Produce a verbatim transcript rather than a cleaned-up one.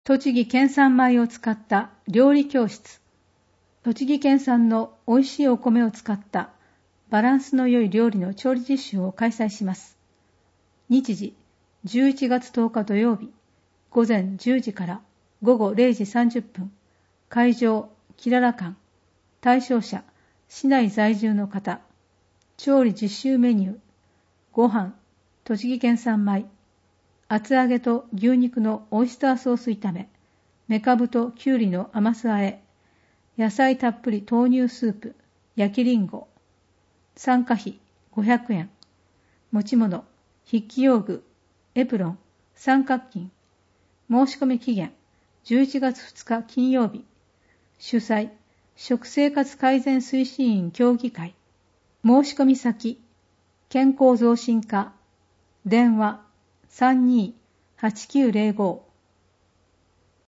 栃木県産米を使った料理教室。栃木県産の美味しいお米を使ったバランスの良い料理の調理実習を開催します。日時じゅういちがつとおか土曜日、午前じゅうじから午後れいじさんじゅっぷん、会場キララ館、対象者市内在住の方、調理実習メニュー、ご飯、栃木県産米、厚揚げと牛肉のオイスターソース炒め、めかぶときゅうりの甘酢あえ、野菜たっぷり豆乳スープ、焼きりんご、参加費ごひゃくえん、持ち物、筆記用具、エプロン、三角巾、申し込み期限じゅういちがつふつか金曜日、主催、食生活改善推進員協議会、申し込み先、健康増進課、電話さんにーはちきゅうぜろご